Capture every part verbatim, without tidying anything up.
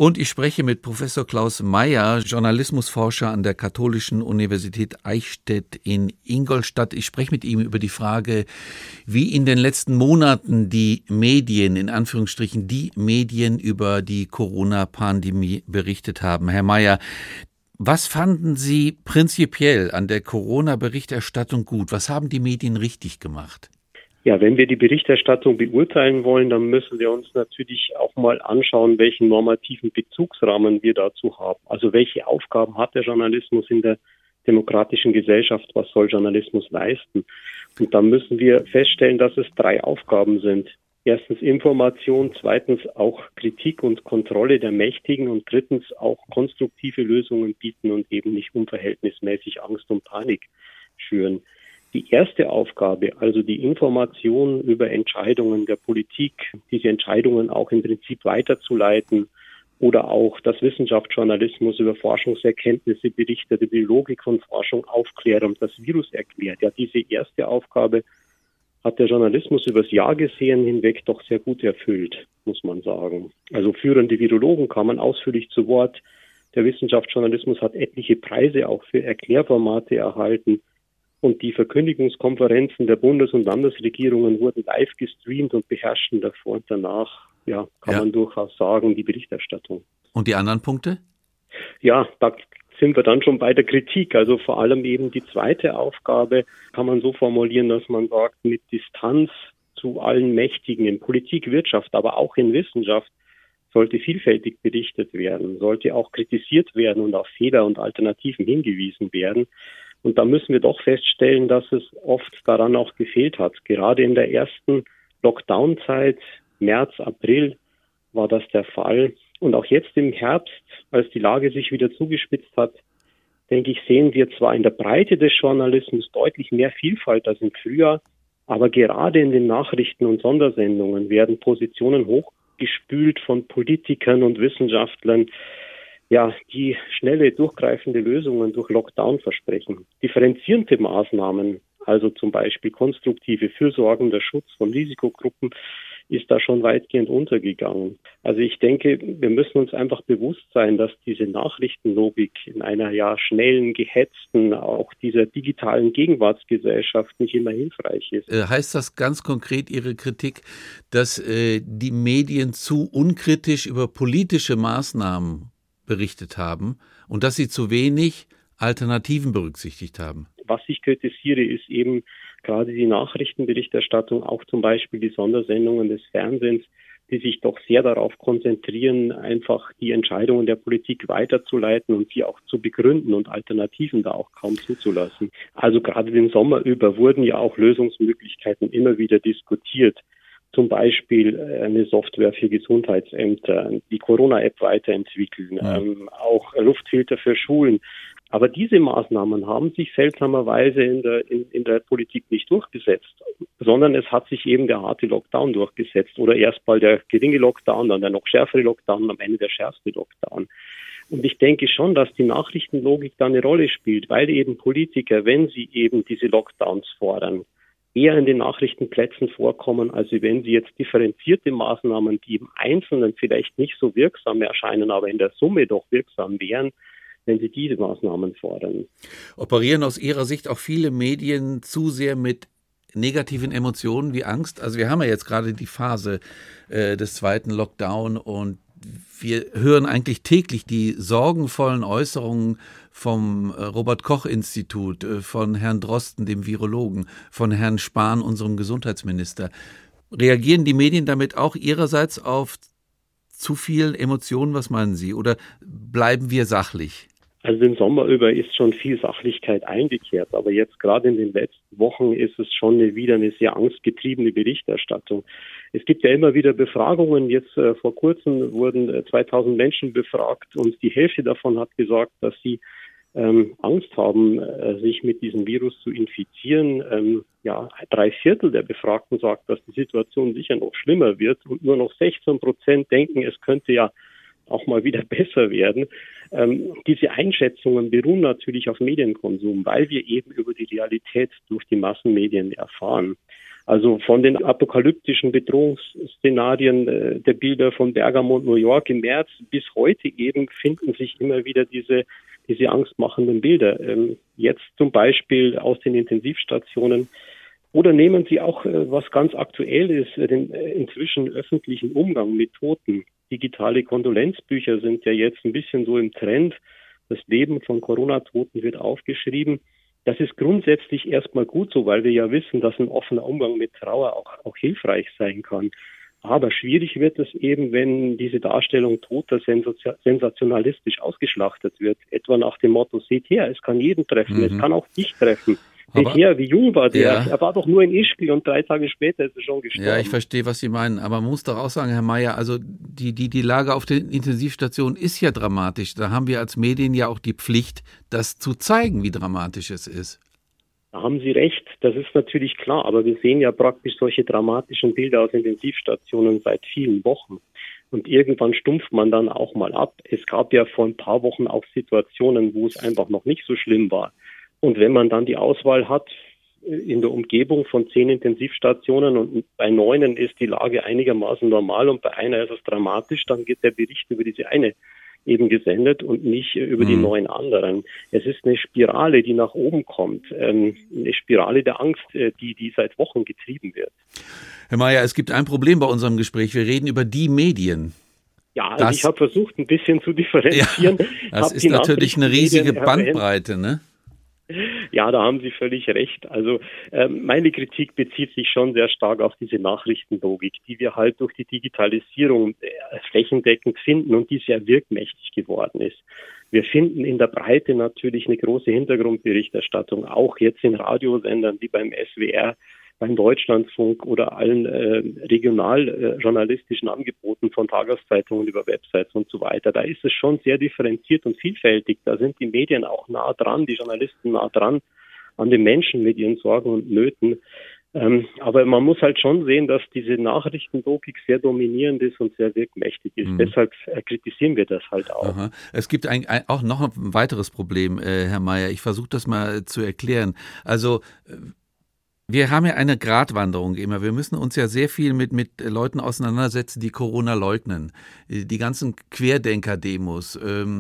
Und ich spreche mit Professor Klaus Meyer, Journalismusforscher an der Katholischen Universität Eichstätt in Ingolstadt. Ich spreche mit ihm über die Frage, wie in den letzten Monaten die Medien, in Anführungsstrichen die Medien über die Corona-Pandemie berichtet haben. Herr Meyer, was fanden Sie prinzipiell an der Corona-Berichterstattung gut? Was haben die Medien richtig gemacht? Ja, wenn wir die Berichterstattung beurteilen wollen, dann müssen wir uns natürlich auch mal anschauen, welchen normativen Bezugsrahmen wir dazu haben. Also welche Aufgaben hat der Journalismus in der demokratischen Gesellschaft? Was soll Journalismus leisten? Und dann müssen wir feststellen, dass es drei Aufgaben sind. Erstens Information, zweitens auch Kritik und Kontrolle der Mächtigen und drittens auch konstruktive Lösungen bieten und eben nicht unverhältnismäßig Angst und Panik schüren. Die erste Aufgabe, also die Information über Entscheidungen der Politik, diese Entscheidungen auch im Prinzip weiterzuleiten oder auch das Wissenschaftsjournalismus über Forschungserkenntnisse berichtet, über die Logik von Forschung aufklärt und das Virus erklärt. Ja, diese erste Aufgabe hat der Journalismus übers Jahr gesehen hinweg doch sehr gut erfüllt, muss man sagen. Also führende Virologen kamen ausführlich zu Wort. Der Wissenschaftsjournalismus hat etliche Preise auch für Erklärformate erhalten. Und die Verkündigungskonferenzen der Bundes- und Landesregierungen wurden live gestreamt und beherrschten davor und danach, ja, kann ja. man durchaus sagen, die Berichterstattung. Und die anderen Punkte? Ja, da sind wir dann schon bei der Kritik. Also vor allem eben die zweite Aufgabe kann man so formulieren, dass man sagt, mit Distanz zu allen Mächtigen in Politik, Wirtschaft, aber auch in Wissenschaft sollte vielfältig berichtet werden, sollte auch kritisiert werden und auf Fehler und Alternativen hingewiesen werden. Und da müssen wir doch feststellen, dass es oft daran auch gefehlt hat. Gerade in der ersten Lockdown-Zeit, März, April, war das der Fall. Und auch jetzt im Herbst, als die Lage sich wieder zugespitzt hat, denke ich, sehen wir zwar in der Breite des Journalismus deutlich mehr Vielfalt als im Frühjahr, aber gerade in den Nachrichten und Sondersendungen werden Positionen hochgespült von Politikern und Wissenschaftlern, ja, die schnelle, durchgreifende Lösungen durch Lockdown versprechen. Differenzierende Maßnahmen, also zum Beispiel konstruktive, fürsorgender Schutz von Risikogruppen, ist da schon weitgehend untergegangen. Also ich denke, wir müssen uns einfach bewusst sein, dass diese Nachrichtenlogik in einer ja schnellen, gehetzten, auch dieser digitalen Gegenwartsgesellschaft nicht immer hilfreich ist. Äh, heißt das ganz konkret Ihre Kritik, dass äh, die Medien zu unkritisch über politische Maßnahmen berichtet haben und dass sie zu wenig Alternativen berücksichtigt haben? Was ich kritisiere, ist eben gerade die Nachrichtenberichterstattung, auch zum Beispiel die Sondersendungen des Fernsehens, die sich doch sehr darauf konzentrieren, einfach die Entscheidungen der Politik weiterzuleiten und sie auch zu begründen und Alternativen da auch kaum zuzulassen. Also gerade den Sommer über wurden ja auch Lösungsmöglichkeiten immer wieder diskutiert. Zum Beispiel eine Software für Gesundheitsämter, die Corona-App weiterentwickeln, ja. ähm, auch Luftfilter für Schulen. Aber diese Maßnahmen haben sich seltsamerweise in der, in, in der Politik nicht durchgesetzt, sondern es hat sich eben der harte Lockdown durchgesetzt oder erst mal der geringe Lockdown, dann der noch schärfere Lockdown, am Ende der schärfste Lockdown. Und ich denke schon, dass die Nachrichtenlogik da eine Rolle spielt, weil eben Politiker, wenn sie eben diese Lockdowns fordern, eher in den Nachrichtenplätzen vorkommen, als wenn sie jetzt differenzierte Maßnahmen, die im Einzelnen vielleicht nicht so wirksam erscheinen, aber in der Summe doch wirksam wären, wenn sie diese Maßnahmen fordern. Operieren aus Ihrer Sicht auch viele Medien zu sehr mit negativen Emotionen wie Angst? Also wir haben ja jetzt gerade die Phase äh, des zweiten Lockdown und wir hören eigentlich täglich die sorgenvollen Äußerungen vom Robert-Koch-Institut, von Herrn Drosten, dem Virologen, von Herrn Spahn, unserem Gesundheitsminister. Reagieren die Medien damit auch ihrerseits auf zu viel Emotionen? Was meinen Sie? Oder bleiben wir sachlich? Also den Sommer über ist schon viel Sachlichkeit eingekehrt, aber jetzt gerade in den letzten Wochen ist es schon eine, wieder eine sehr angstgetriebene Berichterstattung. Es gibt ja immer wieder Befragungen, jetzt äh, vor kurzem wurden äh, zweitausend Menschen befragt und die Hälfte davon hat gesagt, dass sie ähm, Angst haben, äh, sich mit diesem Virus zu infizieren. Ähm, ja, drei Viertel der Befragten sagt, dass die Situation sicher noch schlimmer wird und nur noch sechzehn Prozent denken, es könnte ja auch mal wieder besser werden. Ähm, diese Einschätzungen beruhen natürlich auf Medienkonsum, weil wir eben über die Realität durch die Massenmedien erfahren. Also von den apokalyptischen Bedrohungsszenarien äh, der Bilder von Bergamo und New York im März bis heute eben finden sich immer wieder diese, diese angstmachenden Bilder. Ähm, jetzt zum Beispiel aus den Intensivstationen. Oder nehmen Sie auch, äh, was ganz aktuell ist, äh, den äh, inzwischen öffentlichen Umgang mit Toten. Digitale Kondolenzbücher sind ja jetzt ein bisschen so im Trend. Das Leben von Corona-Toten wird aufgeschrieben. Das ist grundsätzlich erstmal gut so, weil wir ja wissen, dass ein offener Umgang mit Trauer auch, auch hilfreich sein kann. Aber schwierig wird es eben, wenn diese Darstellung Toter sensationalistisch ausgeschlachtet wird. Etwa nach dem Motto, seht her, es kann jeden treffen, mhm. es kann auch dich treffen. Seht Aber, her, wie jung war der? Ja. Er war doch nur in Ischgl und drei Tage später ist er schon gestorben. Ja, ich verstehe, was Sie meinen. Aber man muss doch auch sagen, Herr Mayer, also die, die, die Lage auf den Intensivstationen ist ja dramatisch. Da haben wir als Medien ja auch die Pflicht, das zu zeigen, wie dramatisch es ist. Da haben Sie recht, das ist natürlich klar. Aber wir sehen ja praktisch solche dramatischen Bilder aus Intensivstationen seit vielen Wochen. Und irgendwann stumpft man dann auch mal ab. Es gab ja vor ein paar Wochen auch Situationen, wo es einfach noch nicht so schlimm war. Und wenn man dann die Auswahl hat in der Umgebung von zehn Intensivstationen und bei neunen ist die Lage einigermaßen normal und bei einer ist es dramatisch, dann wird der Bericht über diese eine eben gesendet und nicht über mhm. die neun anderen. Es ist eine Spirale, die nach oben kommt, eine Spirale der Angst, die, die seit Wochen getrieben wird. Herr Mayer, es gibt ein Problem bei unserem Gespräch. Wir reden über die Medien. Ja, also das, ich habe versucht, ein bisschen zu differenzieren. Ja, das ist natürlich eine riesige Bandbreite, ne? Ja, da haben Sie völlig recht. Also äh, meine Kritik bezieht sich schon sehr stark auf diese Nachrichtenlogik, die wir halt durch die Digitalisierung äh, flächendeckend finden und die sehr wirkmächtig geworden ist. Wir finden in der Breite natürlich eine große Hintergrundberichterstattung, auch jetzt in Radiosendern wie beim S W R, beim Deutschlandfunk oder allen äh, regionaljournalistischen äh, Angeboten von Tageszeitungen über Websites und so weiter. Da ist es schon sehr differenziert und vielfältig. Da sind die Medien auch nah dran, die Journalisten nah dran an den Menschen mit ihren Sorgen und Nöten. Ähm, aber man muss halt schon sehen, dass diese Nachrichtenlogik sehr dominierend ist und sehr wirkmächtig ist. Mhm. Deshalb äh, kritisieren wir das halt auch. Aha. Es gibt ein, ein, auch noch ein weiteres Problem, äh, Herr Mayer. Ich versuche das mal zu erklären. Also äh, wir haben ja eine Gratwanderung immer. Wir müssen uns ja sehr viel mit, mit Leuten auseinandersetzen, die Corona leugnen. Die ganzen Querdenker-Demos.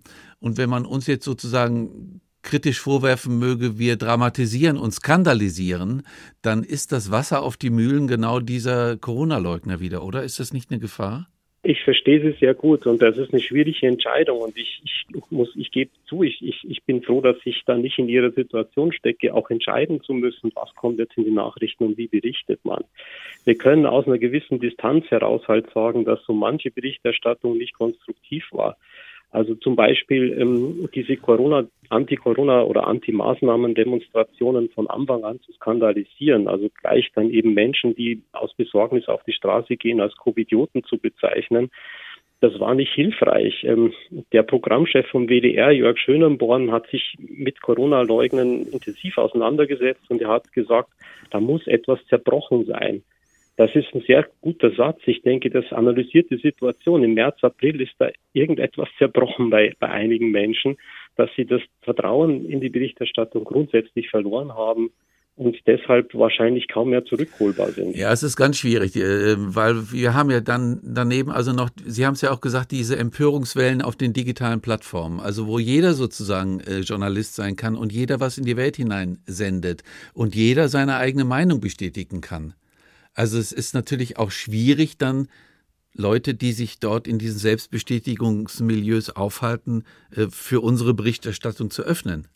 Und wenn man uns jetzt sozusagen kritisch vorwerfen möge, wir dramatisieren und skandalisieren, dann ist das Wasser auf die Mühlen genau dieser Corona-Leugner wieder, oder? Ist das nicht eine Gefahr? Ich verstehe Sie sehr gut und das ist eine schwierige Entscheidung und ich, ich muss, ich gebe zu, ich, ich, ich bin froh, dass ich da nicht in Ihrer Situation stecke, auch entscheiden zu müssen, was kommt jetzt in die Nachrichten und wie berichtet man. Wir können aus einer gewissen Distanz heraus halt sagen, dass so manche Berichterstattung nicht konstruktiv war. Also zum Beispiel ähm, diese Corona, Anti-Corona oder Anti-Maßnahmen-Demonstrationen von Anfang an zu skandalisieren, also gleich dann eben Menschen, die aus Besorgnis auf die Straße gehen, als Covidioten zu bezeichnen, das war nicht hilfreich. Ähm, der Programmchef vom W D R, Jörg Schönenborn, hat sich mit Corona-Leugnen intensiv auseinandergesetzt und er hat gesagt, da muss etwas zerbrochen sein. Das ist ein sehr guter Satz. Ich denke, das analysiert die Situation. Im März, April ist da irgendetwas zerbrochen bei, bei einigen Menschen, dass sie das Vertrauen in die Berichterstattung grundsätzlich verloren haben und deshalb wahrscheinlich kaum mehr zurückholbar sind. Ja, es ist ganz schwierig, weil wir haben ja dann daneben also noch, Sie haben es ja auch gesagt, diese Empörungswellen auf den digitalen Plattformen, also wo jeder sozusagen Journalist sein kann und jeder was in die Welt hinein sendet und jeder seine eigene Meinung bestätigen kann. Also es ist natürlich auch schwierig, dann Leute, die sich dort in diesen Selbstbestätigungsmilieus aufhalten, für unsere Berichterstattung zu öffnen.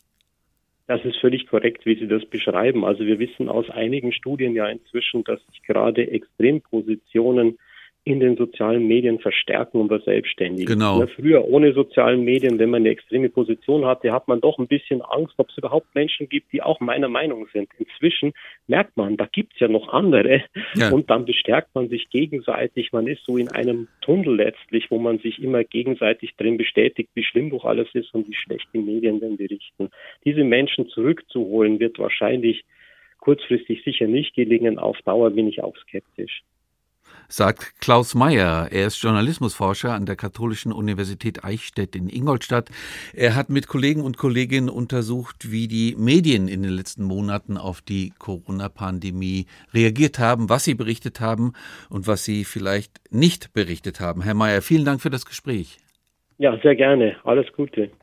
Das ist völlig korrekt, wie Sie das beschreiben. Also wir wissen aus einigen Studien ja inzwischen, dass sich gerade Extrempositionen in den sozialen Medien verstärken und verselbstständigen. Genau. Ja, früher ohne sozialen Medien, wenn man eine extreme Position hatte, hat man doch ein bisschen Angst, ob es überhaupt Menschen gibt, die auch meiner Meinung sind. Inzwischen merkt man, da gibt's ja noch andere ja. Und dann bestärkt man sich gegenseitig. Man ist so in einem Tunnel letztlich, wo man sich immer gegenseitig drin bestätigt, wie schlimm doch alles ist und wie schlecht die Medien denn berichten. Diese Menschen zurückzuholen, wird wahrscheinlich kurzfristig sicher nicht gelingen. Auf Dauer bin ich auch skeptisch. sagt Klaus Meyer. Er ist Journalismusforscher an der Katholischen Universität Eichstätt in Ingolstadt. Er hat mit Kollegen und Kolleginnen untersucht, wie die Medien in den letzten Monaten auf die Corona-Pandemie reagiert haben, was sie berichtet haben und was sie vielleicht nicht berichtet haben. Herr Meyer, vielen Dank für das Gespräch. Ja, sehr gerne. Alles Gute.